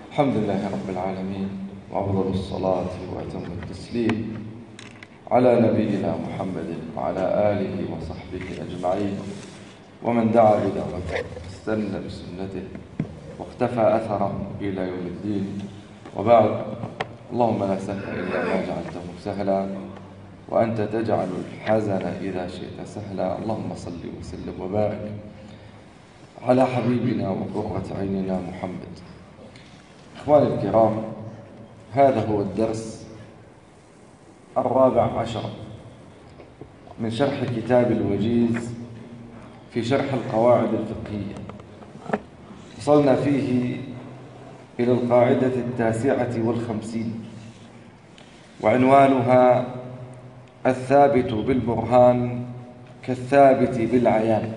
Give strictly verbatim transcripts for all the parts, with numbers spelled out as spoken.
الحمد لله رب العالمين، وأفضل الصلاة وأتم التسليم على نبينا محمد وعلى آله وصحبه أجمعين، ومن دعا بدعوته واستنى بسنته واختفى أثره إلى يوم الدين. وبعد، اللهم لا سهل إلا ما جعلته سهلا، وأنت تجعل الحزن إذا شئت سهلا. اللهم صل وسلم وبارك على حبيبنا وقرة عيننا محمد. إخواني الكرام، هذا هو الدرس الرابع عشر من شرح كتاب الوجيز في شرح القواعد الفقهية. وصلنا فيه إلى القاعدة التاسعة والخمسين، وعنوانها الثابت بالبرهان كالثابت بالعيان.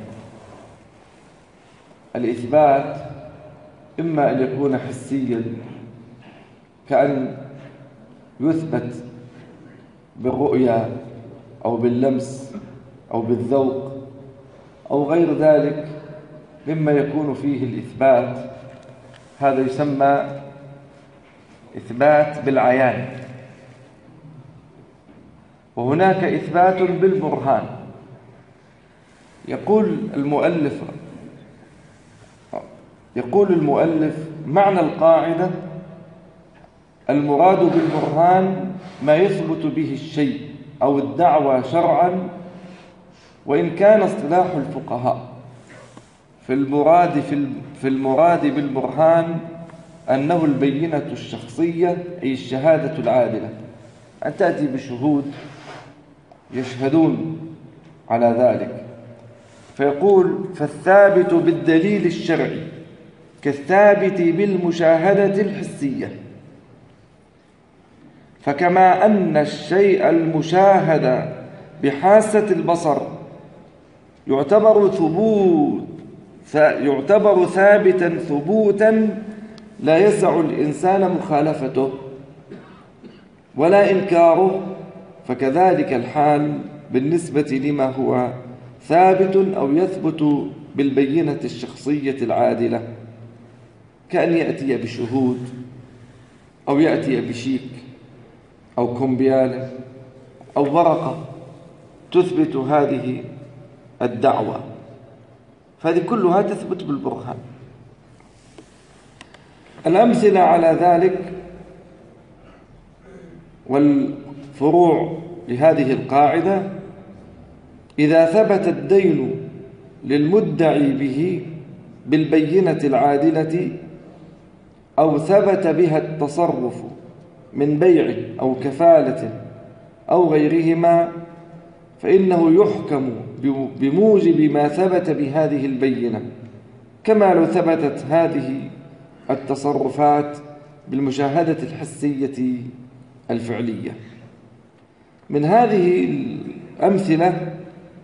الإثبات إما أن يكون حسيا، كأن يثبت بالرؤية أو باللمس أو بالذوق أو غير ذلك مما يكون فيه الإثبات، هذا يسمى إثبات بالعيان. وهناك إثبات بالبرهان. يقول المؤلف يقول المؤلف معنى القاعدة: المراد بالبرهان ما يثبت به الشيء أو الدعوى شرعا، وإن كان اصطلاح الفقهاء في المراد في المراد بالبرهان أنه البينة الشخصية، أي الشهادة العادلة، أن تأتي بشهود يشهدون على ذلك. فيقول: فالثابت بالدليل الشرعي كالثابت بالمشاهدة الحسية. فكما أن الشيء المشاهد بحاسة البصر يعتبر ثبوت يعتبر ثابتا ثبوتا لا يسع الإنسان مخالفته ولا إنكاره، فكذلك الحال بالنسبة لما هو ثابت أو يثبت بالبينة الشخصية العادلة، كأن يأتي بشهود أو يأتي بشيك أو كمبيالة أو ورقة تثبت هذه الدعوة، فهذه كلها تثبت بالبرهان. الأمثلة على ذلك والفروع لهذه القاعدة: إذا ثبت الدين للمدعي به بالبينة العادلة، أو ثبت بها التصرف من بيع أو كفالة أو غيرهما، فإنه يحكم بموجب ما ثبت بهذه البينة، كما لو ثبتت هذه التصرفات بالمشاهدة الحسية الفعلية. من هذه الأمثلة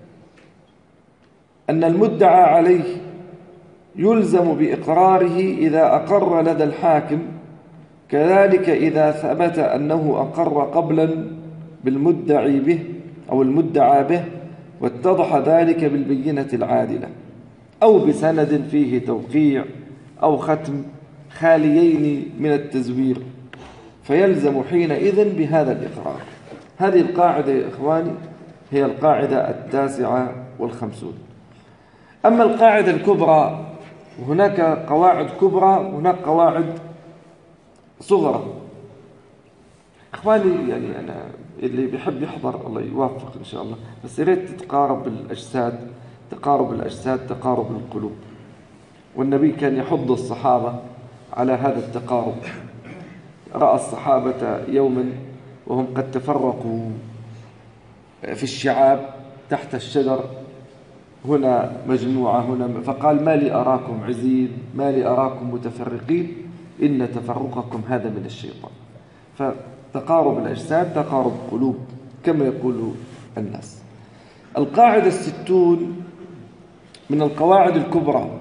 أن المدعى عليه يلزم بإقراره إذا أقر لدى الحاكم، كذلك إذا ثبت أنه أقر قبلا بالمدعي به أو المدعى به واتضح ذلك بالبينة العادلة، أو بسند فيه توقيع أو ختم خاليين من التزوير، فيلزم حينئذ بهذا الإقرار. هذه القاعدة يا إخواني هي القاعدة التاسعة والخمسون. أما القاعدة الكبرى، وهناك قواعد كبرى وهناك قواعد صغرى. إخواني، يعني أنا اللي بيحب يحضر الله يوفق إن شاء الله، بس يريد تتقارب الأجساد، تقارب الأجساد تقارب القلوب. والنبي كان يحض الصحابة على هذا التقارب. رأى الصحابة يوما وهم قد تفرقوا في الشعاب تحت الشجر، هنا مجموعة هنا، فقال: ما لي أراكم عزين، ما لي أراكم متفرقين، إن تفرقكم هذا من الشيطان. فتقارب الأجساد تقارب قلوب كما يقول الناس. القاعدة الستون من القواعد الكبرى،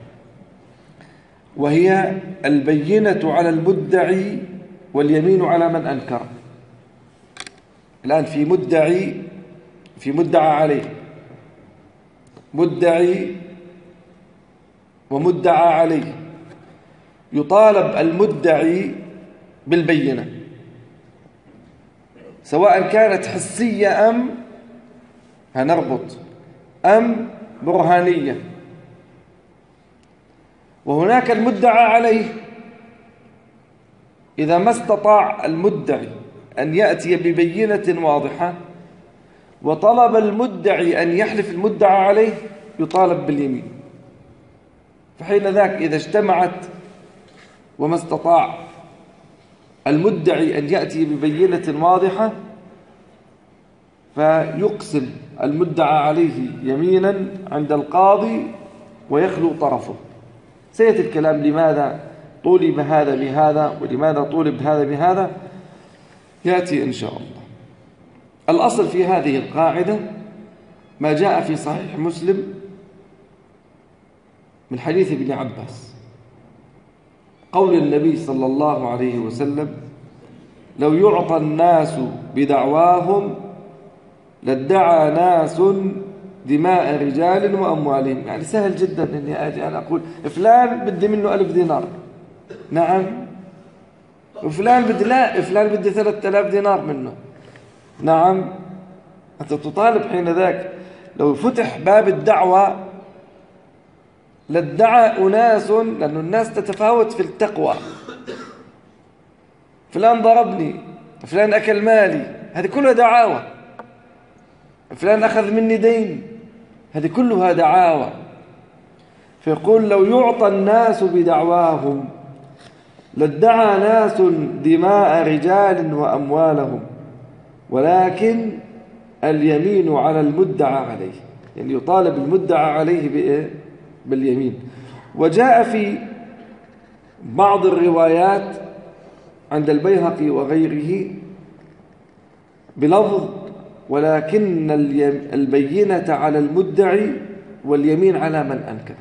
وهي البينة على المدعي واليمين على من أنكر. الآن في مدعي في مدعى عليه، مدعي ومدعى عليه، يطالب المدعي بالبينة، سواء كانت حسية أم هنربط أم برهانية. وهناك المدعى عليه، إذا ما استطاع المدعي أن يأتي ببينة واضحة وطلب المدعي أن يحلف المدعى عليه يطالب باليمين. فحين ذاك إذا اجتمعت وما استطاع المدعي أن يأتي ببينة واضحة فيقسم المدعى عليه يمينا عند القاضي ويخلو طرفه. سيأتي الكلام لماذا طولب هذا بهذا ولماذا طولب هذا بهذا، يأتي إن شاء الله. الأصل في هذه القاعدة ما جاء في صحيح مسلم من حديث ابن عباس، قول النبي صلى الله عليه وسلم: لو يعطى الناس بدعواهم لادعى ناس دماء رجال وأموالهم. يعني سهل جدا أني أجي أنا أقول فلان بدي منه ألف دينار، نعم، وفلان بدي لا فلان بدي ثلاثة آلاف دينار منه، نعم. أنت تطالب حين ذاك. لو فتح باب الدعوة لادعى أناس، لأن الناس تتفاوت في التقوى، فلان ضربني، فلان أكل مالي، هذه كلها دعاوى. فلان أخذ مني دين، هذه كلها دعاوى. فيقول: لو يعطى الناس بدعواهم لادعى ناس دماء رجال وأموالهم، ولكن اليمين على المدعى عليه. يعني يطالب المدعى عليه بإيه؟ باليمين. وجاء في بعض الروايات عند البيهقي وغيره بلفظ: ولكن البينة على المدعي واليمين على من أنكر.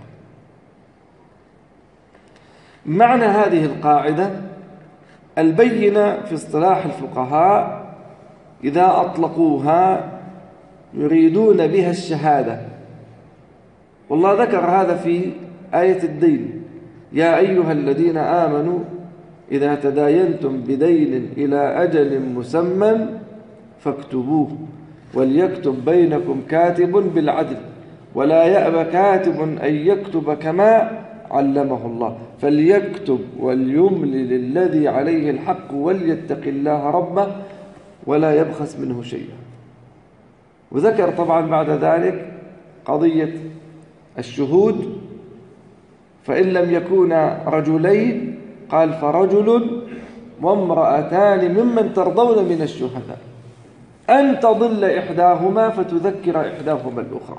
معنى هذه القاعدة: البينة في اصطلاح الفقهاء إذا أطلقوها يريدون بها الشهادة. والله ذكر هذا في آية الدين: يا أيها الذين آمنوا إذا تداينتم بدين إلى أجل مسمى فاكتبوه وليكتب بينكم كاتب بالعدل ولا يأبى كاتب أن يكتب كما علمه الله فليكتب وليملل الذي عليه الحق وليتق الله ربه ولا يبخس منه شيئا. وذكر طبعا بعد ذلك قضية الشهود، فإن لم يكونا رجلين قال فرجل وامرأتان ممن ترضون من الشهداء أن تضل إحداهما فتذكر إحداهما الأخرى.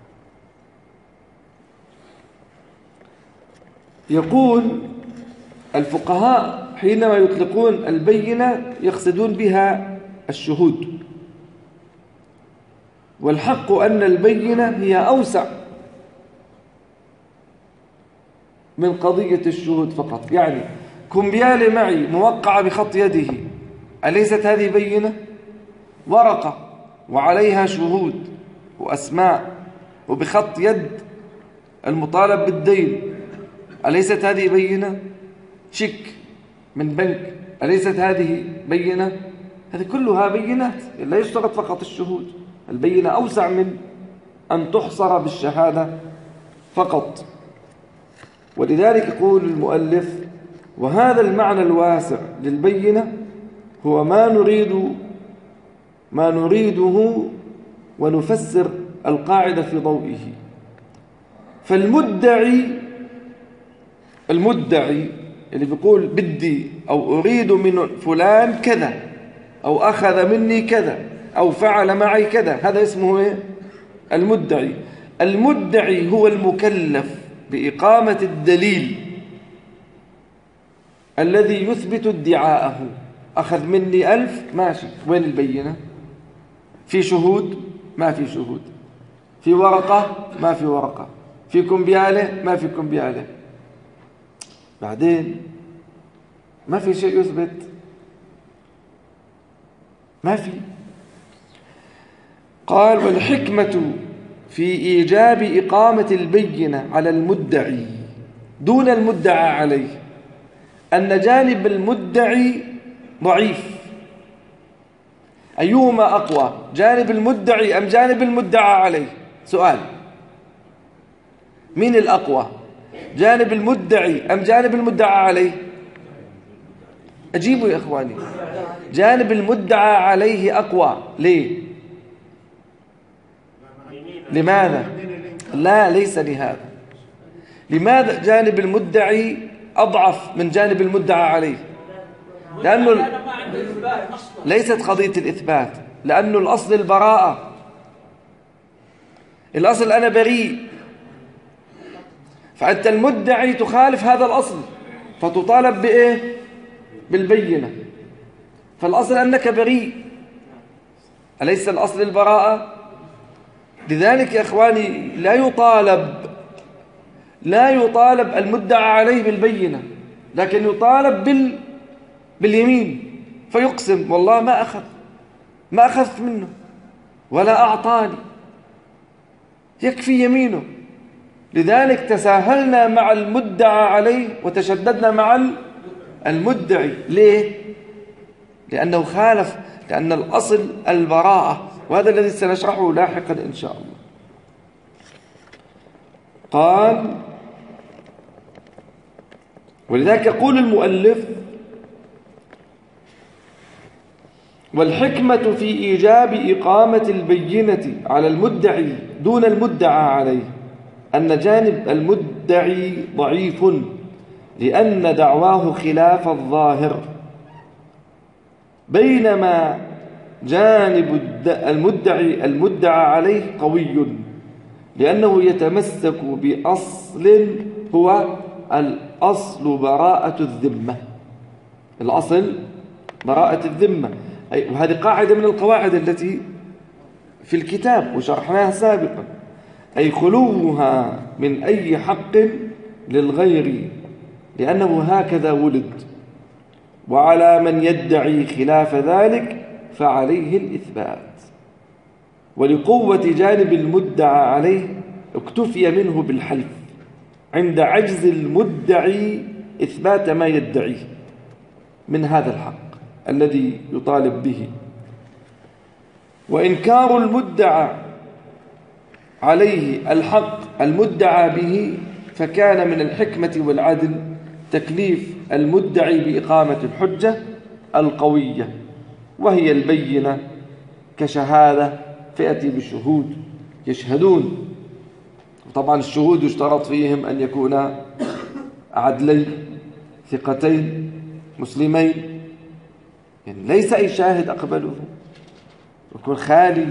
يقول الفقهاء حينما يطلقون البينة يقصدون بها الشهود، والحق أن البينة هي أوسع من قضية الشهود فقط. يعني كمبيالة معي موقعة بخط يده، أليست هذه بينة؟ ورقة وعليها شهود وأسماء وبخط يد المطالب بالدين، أليست هذه بينة؟ شيك من بنك، أليست هذه بينة؟ هذه كلها بينات، لا يشترط فقط الشهود. البينة أوسع من أن تحصر بالشهادة فقط. ولذلك يقول المؤلف: وهذا المعنى الواسع للبينة هو ما نريد ما نريده ونفسر القاعدة في ضوئه. فالمدعي المدعي اللي بيقول بدي أو أريد من فلان كذا أو أخذ مني كذا أو فعل معي كذا، هذا اسمه إيه؟ المدعي. المدعي هو المكلف بإقامة الدليل الذي يثبت ادعاءه. أخذ مني ألف، ماشي، وين البينة؟ في شهود؟ ما في شهود. في ورقة؟ ما في ورقة. في كمبيالة؟ ما في كمبيالة. بعدين ما في شيء يثبت، ما في. قال: والحكمة في إيجاب إقامة البينة على المدعي دون المدعى عليه أن جانب المدعي ضعيف. أيهما أقوى، جانب المدعي أم جانب المدعى عليه؟ سؤال، مين الأقوى، جانب المدعي أم جانب المدعى عليه؟ أجيبوا يا إخواني. جانب المدعى عليه أقوى. ليه؟ لماذا؟ لا، ليس لهذا. لماذا جانب المدعي أضعف من جانب المدعى عليه؟ لأنه ليست قضية الإثبات، لأنه الأصل البراءة. الأصل أنا بريء، فأنت المدعي تخالف هذا الأصل فتطالب بإيه؟ بالبينة. فالأصل أنك بريء، أليس الأصل البراءة؟ لذلك يا إخواني لا يطالب لا يطالب المدعى عليه بالبينة، لكن يطالب بال باليمين، فيقسم والله ما أخذ ما أخذت منه ولا أعطاني، يكفي يمينه. لذلك تساهلنا مع المدعى عليه وتشددنا مع المدعي. ليه؟ لأنه خالف، لأن الأصل البراءة، وهذا الذي سنشرحه لاحقا إن شاء الله. قال: ولذلك يقول المؤلف: والحكمة في إيجاب إقامة البينة على المدعي دون المدعى عليه أن جانب المدعي ضعيف لأن دعواه خلاف الظاهر، بينما جانب المدعي المدعى عليه قوي لأنه يتمسك بأصل هو الأصل براءة الذمة. الأصل براءة الذمة، أي وهذه قاعدة من القواعد التي في الكتاب وشرحناها سابقا، أي خلوها من أي حق للغير لأنه هكذا ولد، وعلى من يدعي خلاف ذلك فعليه الإثبات. ولقوة جانب المدعى عليه اكتفي منه بالحلف عند عجز المدعي إثبات ما يدعيه من هذا الحق الذي يطالب به. وإنكار المدعى عليه الحق المدعى به فكان من الحكمة والعدل تكليف المدعي بإقامة الحجة القوية، وهي البينة كشهادة فيأتي بالشهود يشهدون. طبعا الشهود يشترط فيهم أن يكونا عدلين ثقتين مسلمين، يعني ليس أي شاهد أقبله، يكون خالي.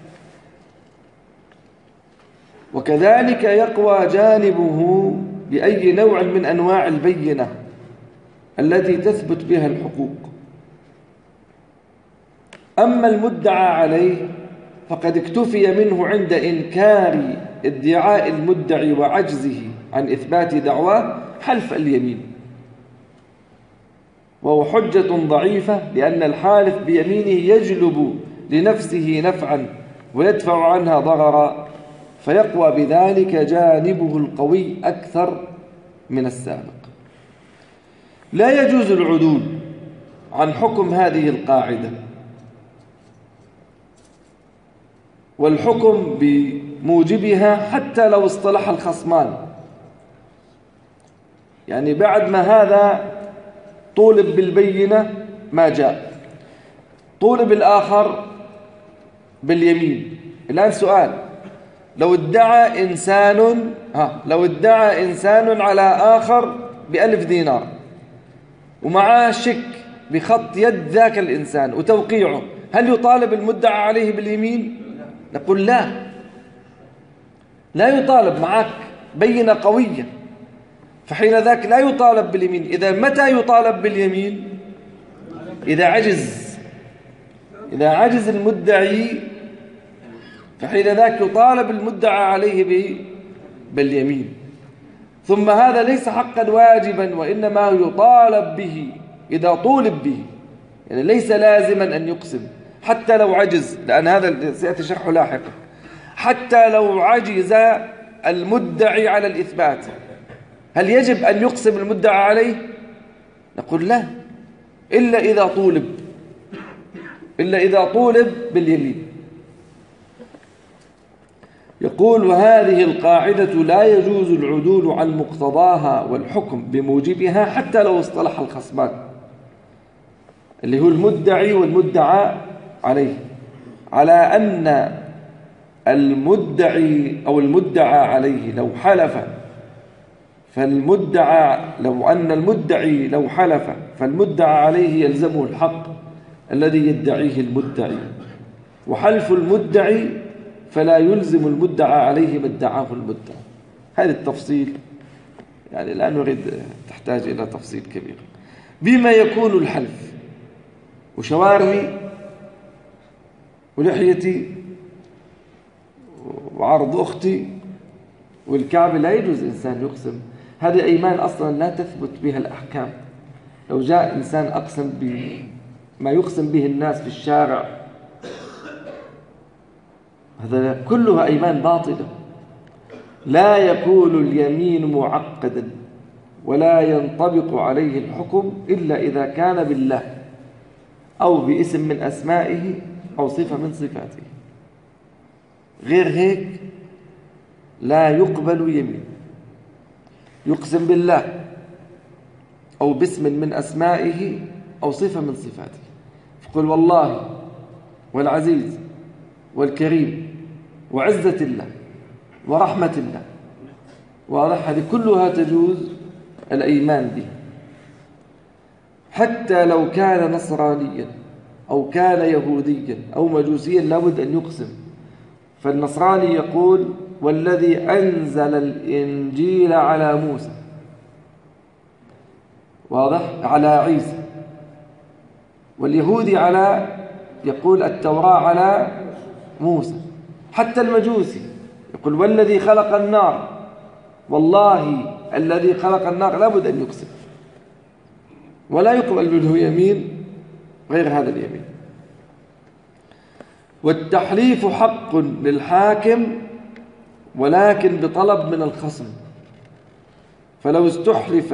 وكذلك يقوى جانبه بأي نوع من أنواع البينة التي تثبت بها الحقوق. أما المدعى عليه فقد اكتفي منه عند إنكار ادعاء المدعي وعجزه عن إثبات دعواه حلف اليمين، وهو حجة ضعيفة لأن الحالف بيمينه يجلب لنفسه نفعا ويدفع عنها ضررا، فيقوى بذلك جانبه القوي أكثر من السابق. لا يجوز العدول عن حكم هذه القاعدة، والحكم بموجبها حتى لو اصطلح الخصمان. يعني بعد ما هذا طولب بالبينة ما جاء، طولب الآخر باليمين. الآن سؤال: لو ادعى إنسان ها لو ادعى إنسان على آخر بألف دينار ومعاه شك بخط يد ذاك الإنسان وتوقيعه، هل يطالب المدعى عليه باليمين؟ نقول لا، لا يطالب، معك بينة قوية، فحين ذاك لا يطالب باليمين. إذا متى يطالب باليمين؟ إذا عجز إذا عجز المدعي، فحين ذاك يطالب المدعى عليه باليمين. ثم هذا ليس حقا واجبا، وإنما يطالب به إذا طولب به، يعني ليس لازما أن يقسم حتى لو عجز، لأن هذا سيأتي شرحه لاحقا. حتى لو عجز المدعي على الإثبات، هل يجب أن يقسم المدعى عليه؟ نقول لا، إلا إذا طولب، إلا إذا طولب باليمين. يقول: وهذه القاعدة لا يجوز العدول عن مقتضاها والحكم بموجبها حتى لو اصطلح الخصمان، اللي هو المدعي والمدعى عليه، على أن المدعي أو المدعى عليه لو حلف فالمدعى لو أن المدعي لو حلف فالمدعى عليه يلزمه الحق الذي يدعيه المدعي، وحلف المدعي فلا يلزم المدعى عليه ما ادعاه المدعي. هذا التفصيل يعني لا نريد، تحتاج إلى تفصيل كبير. بما يكون الحلف، وشواربي ولحيتي وعرض أختي والكعب لا يجوز إنسان يقسم. هذه أيمان أصلا لا تثبت بها الأحكام. لو جاء إنسان أقسم بما يقسم به الناس في الشارع، هذا كلها أيمان باطلة. لا يكون اليمين معقدا ولا ينطبق عليه الحكم إلا إذا كان بالله أو باسم من أسمائه أو صفة من صفاته. غير هيك لا يقبل يمين. يقسم بالله أو باسم من أسمائه أو صفة من صفاته، فقل والله والعزيز والكريم وعزة الله ورحمة الله، واضح؟ هذه كلها تجوز الأيمان به، حتى لو كان نصرانيا أو كان يهوديا أو مجوسيا لابد أن يقسم. فالنصراني يقول: والذي أنزل الإنجيل على موسى، واضح؟ على عيسى. واليهودي على يقول التوراة على موسى. حتى المجوسي يقول: والذي خلق النار، والله الذي خلق النار، لابد أن يقسم، ولا يقبل منه يمين غير هذا اليمين. والتحليف حق للحاكم ولكن بطلب من الخصم، فلو استحلف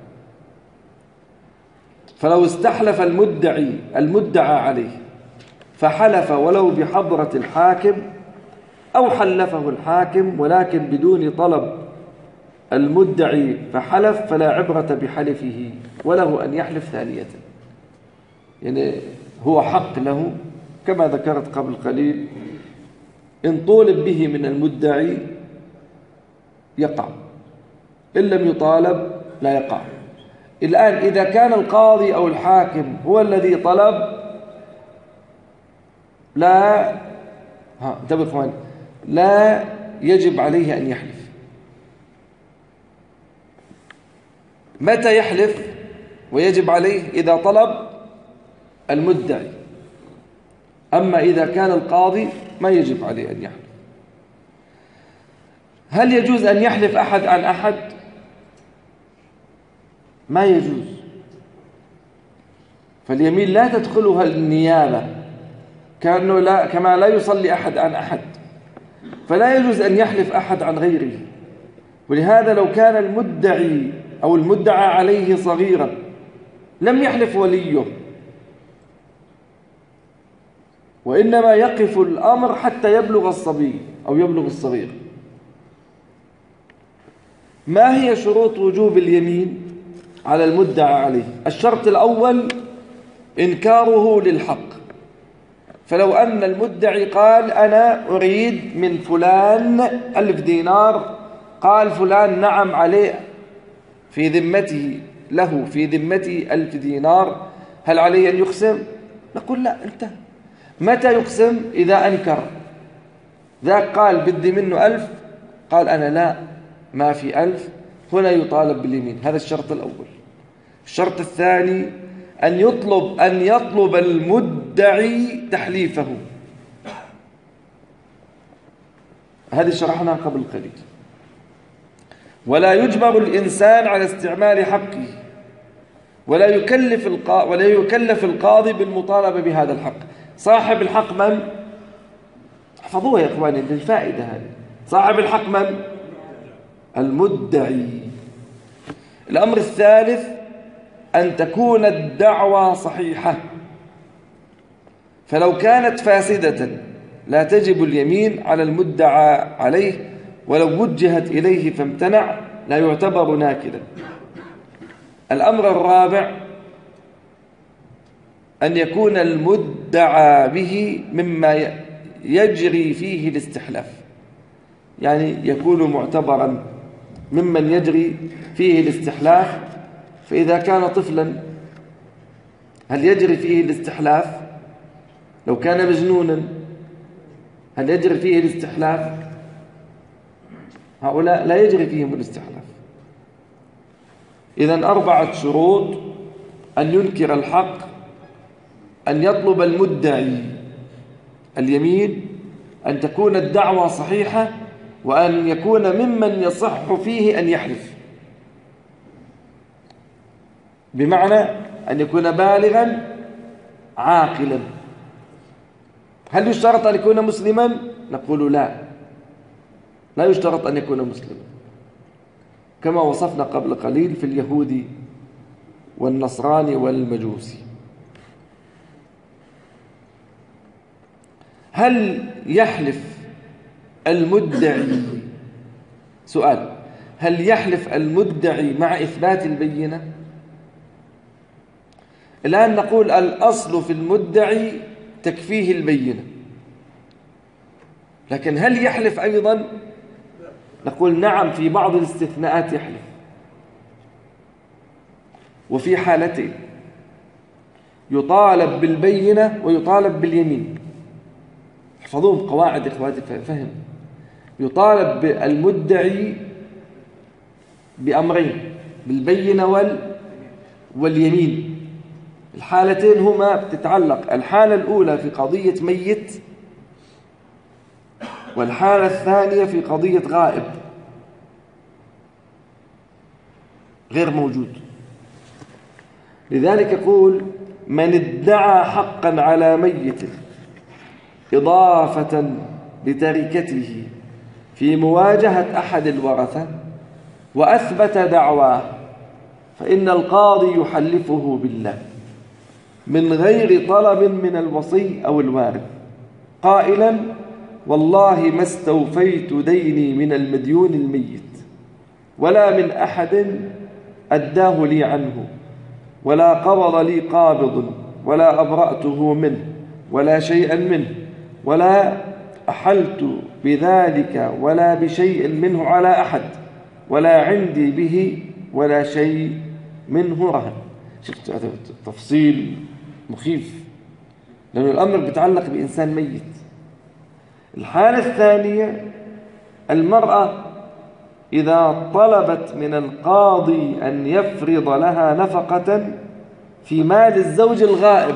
فلو استحلف المدعي المدعى عليه فحلف ولو بحضرة الحاكم أو حلفه الحاكم ولكن بدون طلب المدعي فحلف، فلا عبرة بحلفه وله أن يحلف ثانية. يعني هو حق له كما ذكرت قبل قليل، إن طولب به من المدعي يقع، إن لم يطالب لا يقع. الآن إذا كان القاضي أو الحاكم هو الذي طلب، لا ها انتبه اخوان، لا يجب عليه أن يحلف. متى يحلف ويجب عليه؟ إذا طلب المدعي. أما إذا كان القاضي ما يجب عليه أن يحلف. هل يجوز أن يحلف أحد عن أحد؟ ما يجوز. فاليمين لا تدخلها النيابة، كأنه لا كما لا يصلي أحد عن أحد، فلا يجوز أن يحلف أحد عن غيره. ولهذا لو كان المدعي أو المدعى عليه صغيرا لم يحلف وليه، وإنما يقف الأمر حتى يبلغ الصبي أو يبلغ الصغير. ما هي شروط وجوب اليمين على المدعى عليه؟ الشرط الأول إنكاره للحق. فلو أن المدعي قال: أنا أريد من فلان ألف دينار، قال فلان: نعم عليه في ذمته له في ذمته ألف دينار، هل عليه أن يقسم؟ نقول لا، انتهى. متى يقسم؟ إذا أنكر. ذاك قال بدي منه ألف، قال أنا لا، ما في ألف، هنا يطالب باليمين. هذا الشرط الأول. الشرط الثاني أن يطلب أن يطلب المدعي تحليفه. هذه شرحناها قبل قليل. ولا يجبر الإنسان على استعمال حقه، ولا يكلف القا... ولا يكلف القاضي بالمطالبة بهذا الحق. صاحب الحق من؟ احفظوها يا إخواني للفائدة هذه. صاحب الحق من؟ المدعي. الأمر الثالث أن تكون الدعوى صحيحة، فلو كانت فاسدة لا تجب اليمين على المدعى عليه، ولو وجهت إليه فامتنع لا يعتبر ناكدا. الأمر الرابع أن يكون المدعى به مما يجري فيه الاستحلاف، يعني يكون معتبرا ممن يجري فيه الاستحلاف. فإذا كان طفلا هل يجري فيه الاستحلاف؟ لو كان مجنونا هل يجري فيه الاستحلاف؟ هؤلاء لا يجري فيهم الاستحلاف. إذن أربعة شروط: أن ينكر الحق، أن يطلب المدعي اليمين، أن تكون الدعوة صحيحة، وأن يكون ممن يصح فيه أن يحلف، بمعنى أن يكون بالغا عاقلا. هل يشترط أن يكون مسلما؟ نقول لا، لا يشترط أن يكون مسلما، كما وصفنا قبل قليل في اليهودي والنصراني والمجوسي. هل يحلف المدعي سؤال هل يحلف المدعي مع إثبات البينة؟ الآن نقول الأصل في المدعي تكفيه البينة، لكن هل يحلف أيضا؟ نقول نعم، في بعض الاستثناءات يحلف، وفي حالتين: يطالب بالبينة ويطالب باليمين. احفظوهم قواعد إخواتي فهم. يطالب المدعي بأمرين: بالبينة وال واليمين. الحالتين هما بتتعلق، الحالة الأولى في قضية ميت، والحالة الثانية في قضية غائب غير موجود. لذلك يقول: من ادعى حقا على ميت إضافة لتركته في مواجهة أحد الورثة وأثبت دعواه، فإن القاضي يحلفه بالله من غير طلب من الوصي أو الوارث، قائلا: والله ما استوفيت ديني من المديون الميت، ولا من أحد أداه لي عنه، ولا قبض لي قابض، ولا أبرأته منه ولا شيئا منه، ولا أحلت بذلك ولا بشيء منه على أحد، ولا عندي به ولا شيء منه رهن. شفت هذا تفصيل مخيف، لأن الأمر بيتعلق بإنسان ميت. الحالة الثانية: المرأة إذا طلبت من القاضي أن يفرض لها نفقة في مال الزوج الغائب،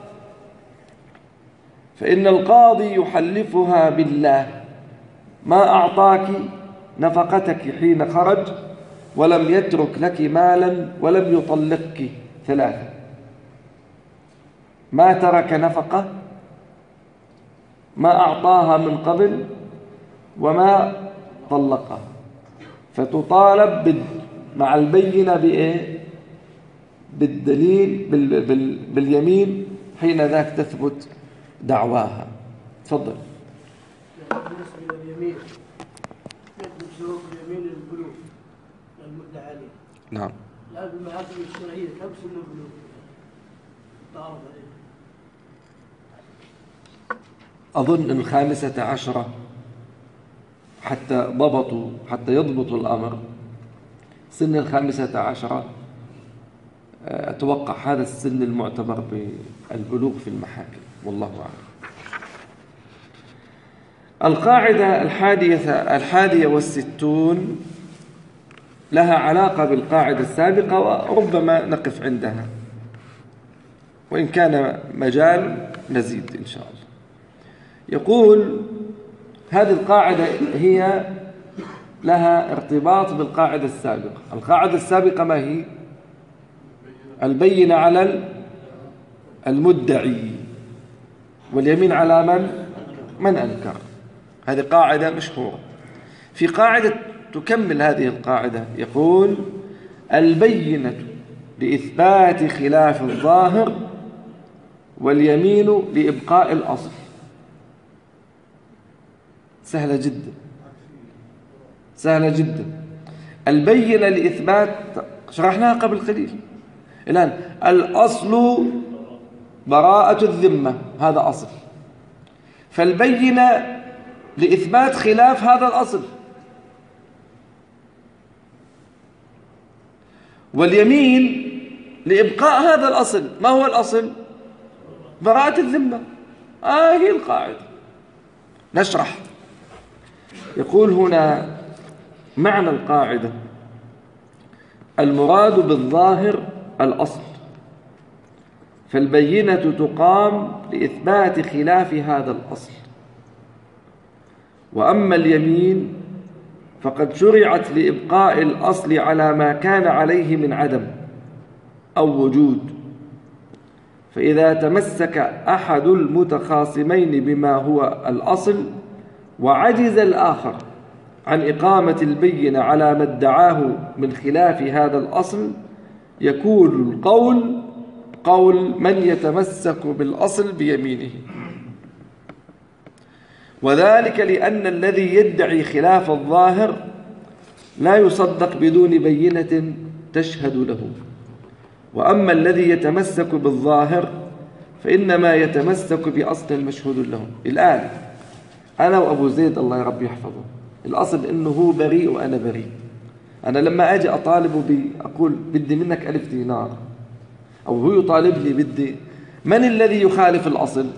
فإن القاضي يحلفها بالله: ما أعطاك نفقتك حين خرج، ولم يترك لك مالا، ولم يطلقك ثلاثة. ما ترك نفقة، ما أعطاها من قبل، وما طلقها. فتطالب مع البينة بإيه؟ بالدليل بال بال باليمين، حين ذاك تثبت دعواها. تفضل. بالنسبة لليمين يثبت شروط اليمين للبلوغ المدعى عليه. نعم. لا بالمحاكم الشرعية كم سن البلوغ؟ تعرف عليه؟ أظن أن الخامسة عشرة حتى ضبطوا حتى يضبطوا الأمر. سن الخامسة عشرة أتوقع هذا السن المعتبر بالبلوغ في المحاكم، والله أعلم. القاعدة الحادية الحادية والستون لها علاقة بالقاعدة السابقة، وربما نقف عندها، وإن كان مجال نزيد إن شاء الله. يقول: هذه القاعدة هي لها ارتباط بالقاعدة السابقة. القاعدة السابقة ما هي؟ البينة على المدعي، واليمين على من؟ من أنكر. هذه قاعدة مشهورة. في قاعدة تكمل هذه القاعدة، يقول: البينة لإثبات خلاف الظاهر، واليمين لإبقاء الأصل. سهلة جدا، سهلة جدا. البينة لإثبات شرحناها قبل قليل. الآن الأصل براءة الذمة، هذا أصل، فالبينة لإثبات خلاف هذا الأصل، واليمين لإبقاء هذا الأصل. ما هو الأصل؟ براءة الذمة. آه هي القاعدة. نشرح. يقول هنا معنى القاعدة: المراد بالظاهر الأصل، فالبينة تقام لإثبات خلاف هذا الأصل. وأما اليمين فقد شرعت لإبقاء الأصل على ما كان عليه من عدم أو وجود. فإذا تمسك أحد المتخاصمين بما هو الأصل وعجز الآخر عن إقامة البينة على ما ادعاه من خلاف هذا الأصل، يكون القول قول من يتمسك بالأصل بيمينه. وذلك لأن الذي يدعي خلاف الظاهر لا يصدق بدون بينة تشهد له، وأما الذي يتمسك بالظاهر فإنما يتمسك بأصل المشهود له. الآن أنا وأبو زيد الله يربي يحفظه، الأصل إنه هو بريء وأنا بريء. أنا لما أجي أطالبه بأقول بدي منك ألف دينار، أو هو يطالبني بدي، من الذي يخالف الأصل؟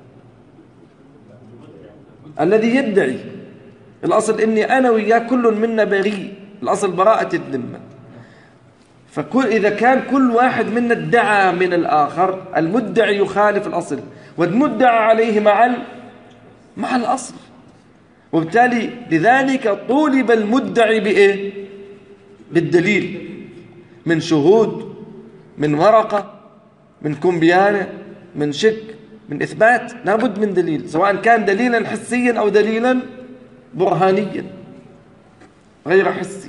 الذي يدعي. الأصل إني أنا وياه كل منا بريء، الأصل براءة الذمة. فكل إذا كان كل واحد منا ادعى من الآخر، المدعي يخالف الأصل والمدعى عليه مع مع الأصل، وبالتالي لذلك طولب المدعي بإيه؟ بالدليل، من شهود، من ورقة، من كمبيانة، من شك، من إثبات. لابد من دليل، سواء كان دليلا حسيا أو دليلا برهانيا غير حسي.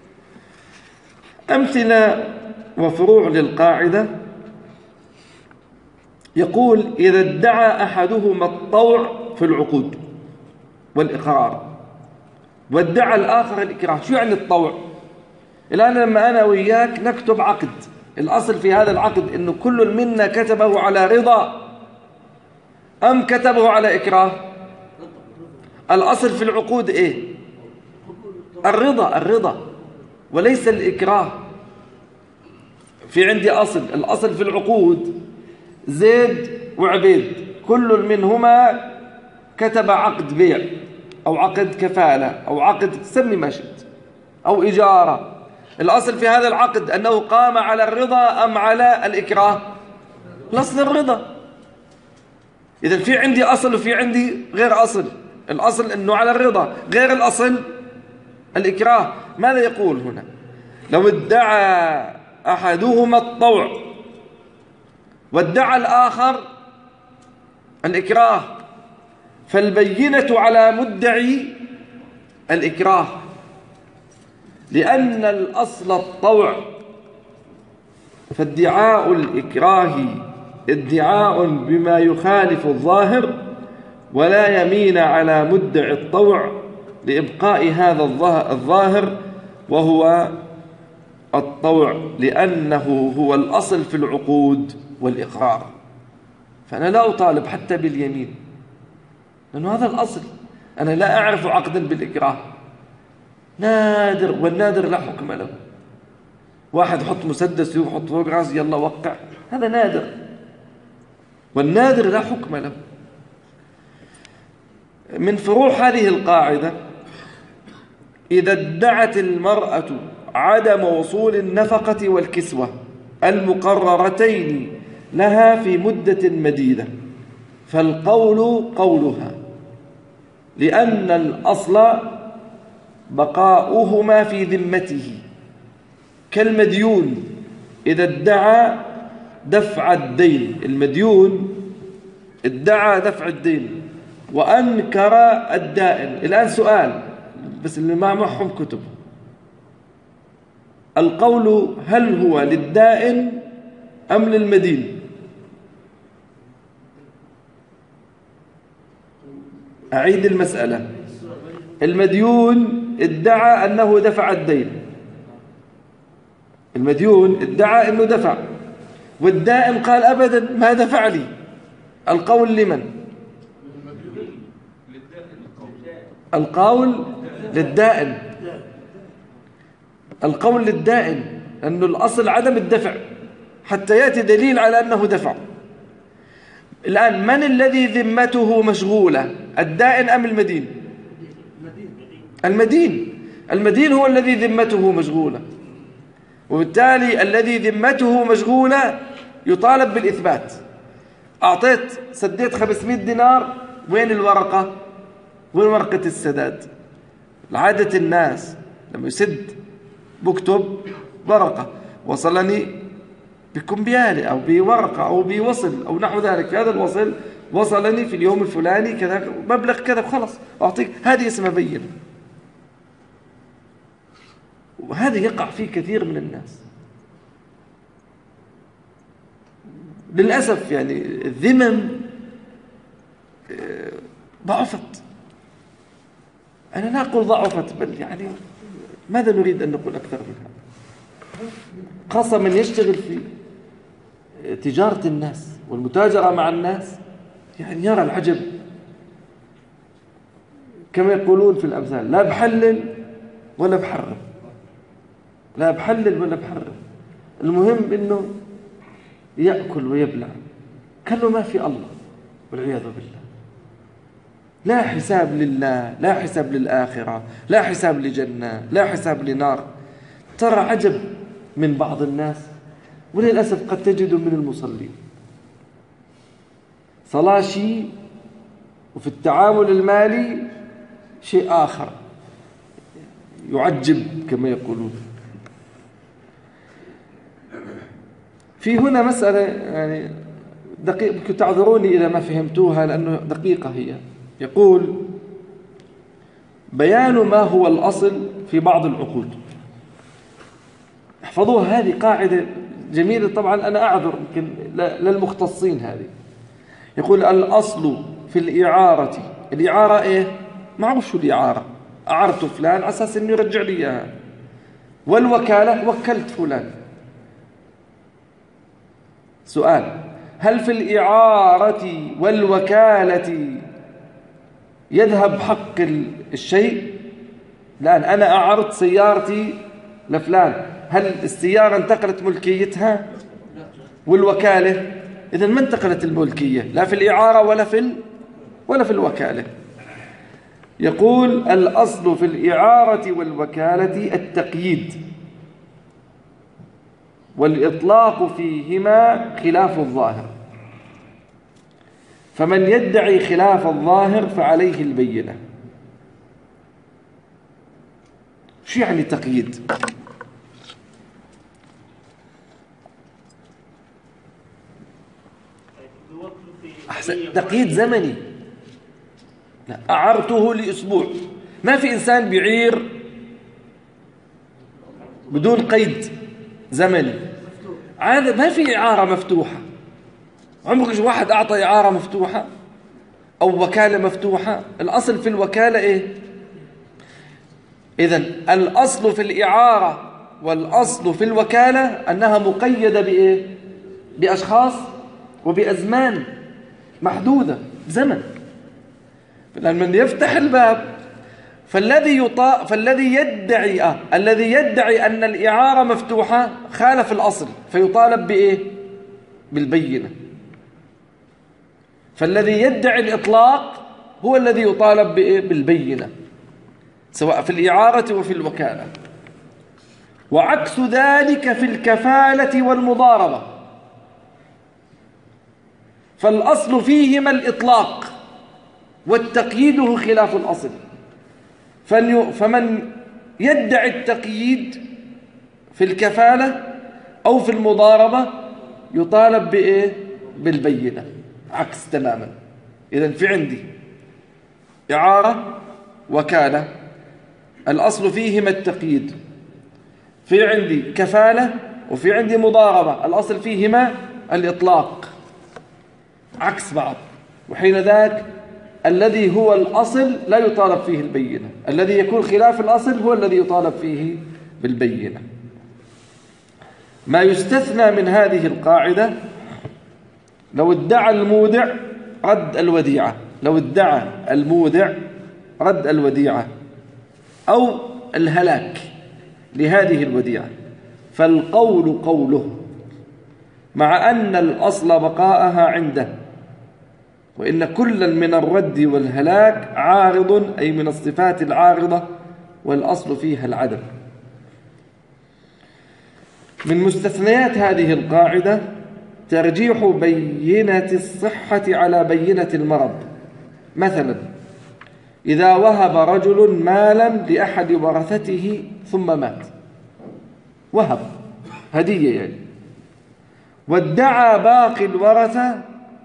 أمثلة وفروع للقاعدة: يقول إذا ادعى أحدهما الطوع في العقود والإقرار وادعى الآخر الإكراه. شو يعني الطوع؟ الآن لما أنا وياك نكتب عقد، الأصل في هذا العقد إنه كل منا كتبه على رضا أم كتبه على إكراه؟ الأصل في العقود إيه؟ الرضا، الرضا وليس الإكراه. في عندي أصل، الأصل في العقود زيد وعبيد، كل منهما كتب عقد بيع أو عقد كفالة أو عقد سمي ما شئت أو إجارة. الأصل في هذا العقد أنه قام على الرضا أم على الإكراه؟ الأصل الرضا. إذا في عندي أصل وفي عندي غير أصل. الأصل أنه على الرضا، غير الأصل الإكراه. ماذا يقول هنا؟ لو ادعى أحدهما الطوع وادعى الآخر الإكراه، فالبينة على مدعي الإكراه، لأن الأصل الطوع، فادعاء الإكراه ادعاء بما يخالف الظاهر، ولا يمين على مدعي الطوع لإبقاء هذا الظاهر وهو الطوع، لأنه هو الأصل في العقود والإقرار. فأنا لا أطالب حتى باليمين، لأنه هذا الأصل. أنا لا أعرف عقدا بالإكراه، نادر، والنادر لا حكم له. واحد يحط مسدس ويحط فوق راسي يلا وقع، هذا نادر، والنادر لا حكم له. من فروع هذه القاعدة: إذا ادعت المرأة عدم وصول النفقة والكسوة المقررتين لها في مدة مديدة، فالقول قولها، لأن الأصل بقاؤهما في ذمته، كالمديون إذا ادعى دفع الدين. المديون ادعى دفع الدين وأنكر الدائن. الآن سؤال بس اللي ما معهم كتب، القول هل هو للدائن أم للمدين؟ أعيد المسألة. المديون ادعى أنه دفع الدين، المديون ادعى أنه دفع، والدائن قال أبدا ما دفع لي. القول لمن؟ القول للدائن، القول للدائن، أنه الأصل عدم الدفع حتى يأتي دليل على أنه دفع. الآن من الذي ذمته مشغولة، الدائن أم المدين؟ المدين. المدين هو الذي ذمته مشغولة، وبالتالي الذي ذمته مشغولة يطالب بالإثبات. أعطيت سديت خمسمائة دينار، وين الورقة؟ وين ورقة السداد؟ عادة الناس لما يسد بكتب ورقة وصلني بكمبيالة أو بورقة أو بوصل أو نحو ذلك، هذا الوصل وصلني في اليوم الفلاني كذا مبلغ كذا، خلاص أعطيك، هذه اسمها بينة. وهذا يقع فيه كثير من الناس للأسف. يعني الذمم ضعفت، أنا لا أقول ضعفت، بل يعني ماذا نريد أن نقول أكثر من هذا؟ خاصة من يشتغل في تجارة الناس والمتاجرة مع الناس، يعني يرى العجب كما يقولون في الأمثال: لا بحلل ولا بحرم، لا بحلل ولا بحرم، المهم إنه يأكل ويبلع كأنه ما في الله، والعياذ بالله. لا حساب لله، لا حساب للآخرة، لا حساب لجنة، لا حساب لنار. ترى عجب من بعض الناس، وللأسف قد تجد من المصلين صلاة شيء وفي التعامل المالي شيء آخر، يعجب كما يقولون. في هنا مسألة يعني دقيقة، تعذروني إذا ما فهمتوها لأنه دقيقة هي. يقول: بيان ما هو الأصل في بعض العقود. احفظوها، هذه قاعدة جميلة. طبعا أنا أعذر يمكن للمختصين هذه. يقول: الأصل في الإعارة، الإعارة إيه؟ ما أعرف شو الإعارة، أعرت فلان على أساس إنه يرجع لي إياها. والوكالة، وكلت فلان. سؤال: هل في الإعارة والوكالة يذهب حق الشيء؟ الآن أنا أعرض سيارتي لفلان، هل السيارة انتقلت ملكيتها؟ والوكالة إذن ما انتقلت الملكية، لا في الإعارة ولا في ال... ولا في الوكالة. يقول: الأصل في الإعارة والوكالة التقييد، والإطلاق فيهما خلاف الظاهر، فمن يدعي خلاف الظاهر فعليه البينة. شو يعني تقييد؟ أحسن، تقييد زمني. لا، أعرته لأسبوع. ما في إنسان بيعير بدون قيد زمني، عادة ما في إعارة مفتوحة. عمرك واحد أعطى إعارة مفتوحة أو وكالة مفتوحة؟ الأصل في الوكالة إيه؟ إذن الأصل في الإعارة والأصل في الوكالة أنها مقيدة بإيه؟ بأشخاص وبأزمان محدودة زمن. فلما يفتح الباب فالذي يطاع فالذي يدعي آه الذي يدعي أن الإعارة مفتوحة خالف الأصل، فيطالب بإيه؟ بالبينة. فالذي يدعي الإطلاق هو الذي يطالب بإيه؟ بالبينة، سواء في الإعارة وفي الوكالة. وعكس ذلك في الكفالة والمضاربة، فالأصل فيهما الإطلاق والتقييد خلاف الأصل. فمن يدعي التقييد في الكفالة أو في المضاربة يطالب بإيه؟ بالبينة، عكس تماما. إذن في عندي إعارة، وكالة، الأصل فيهما التقييد، في عندي كفالة وفي عندي مضاربة، الأصل فيهما الإطلاق عكس بعض، وحين ذاك الذي هو الأصل لا يطالب فيه البينة، الذي يكون خلاف الأصل هو الذي يطالب فيه بالبينة. ما يستثنى من هذه القاعدة لو ادعى المودع رد الوديعة، لو ادعى المودع رد الوديعة أو الهلاك لهذه الوديعة، فالقول قوله مع أن الأصل بقاءها عنده، وإن كلا من الرد والهلاك عارض، أي من الصفات العارضة، والأصل فيها العدم. من مستثنيات هذه القاعدة ترجيح بينة الصحة على بينة المرض. مثلا إذا وهب رجل مالا لأحد ورثته ثم مات، وهب هدية يعني، وادعى باقي الورثة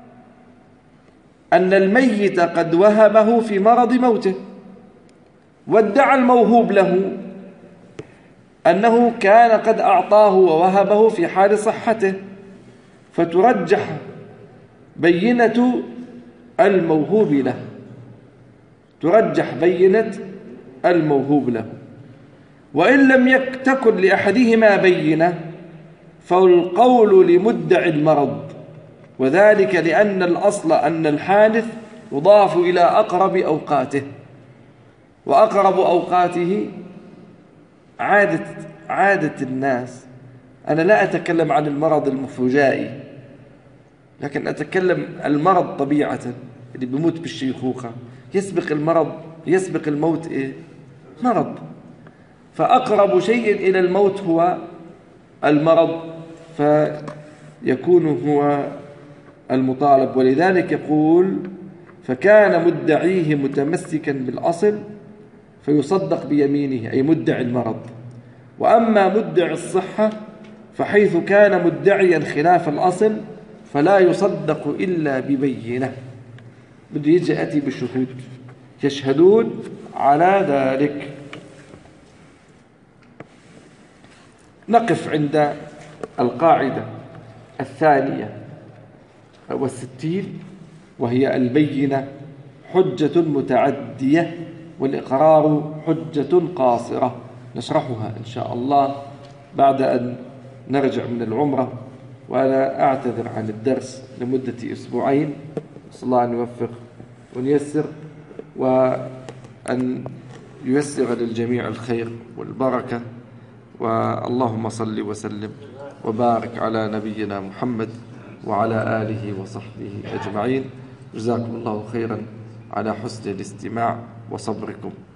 أن الميت قد وهبه في مرض موته، وادعى الموهوب له أنه كان قد أعطاه ووهبه في حال صحته، فترجح بينة الموهوب له، ترجح بينة الموهوب له. وإن لم تكن لأحدهما بينة فالقول لمدعي المرض، وذلك لأن الأصل أن الحادث يضاف إلى أقرب أوقاته، وأقرب أوقاته عادة عادة الناس. أنا لا أتكلم عن المرض الفجائي، لكن أتكلم المرض طبيعة اللي بيموت بالشيخوخة، يسبق المرض يسبق الموت إيه؟ مرض. فأقرب شيء إلى الموت هو المرض، فيكون هو المطالب. ولذلك يقول فكان مدعيه متمسكا بالأصل فيصدق بيمينه، أي مدعي المرض. وأما مدعي الصحة فحيث كان مدعيا خلاف الأصل فلا يصدق إلا ببينة، بده يجي يأتي بالشهود يشهدون على ذلك. نقف عند القاعدة الثانية والستين، وهي البينة حجة متعدية والإقرار حجة قاصرة، نشرحها إن شاء الله بعد أن نرجع من العمرة. وأنا أعتذر عن الدرس لمدة أسبوعين، صلى الله أن يوفق ونيسر، وأن ييسر للجميع الخير والبركة. واللهم صل وسلم وبارك على نبينا محمد وعلى آله وصحبه أجمعين. جزاكم الله خيرا على حسن الاستماع وصبركم.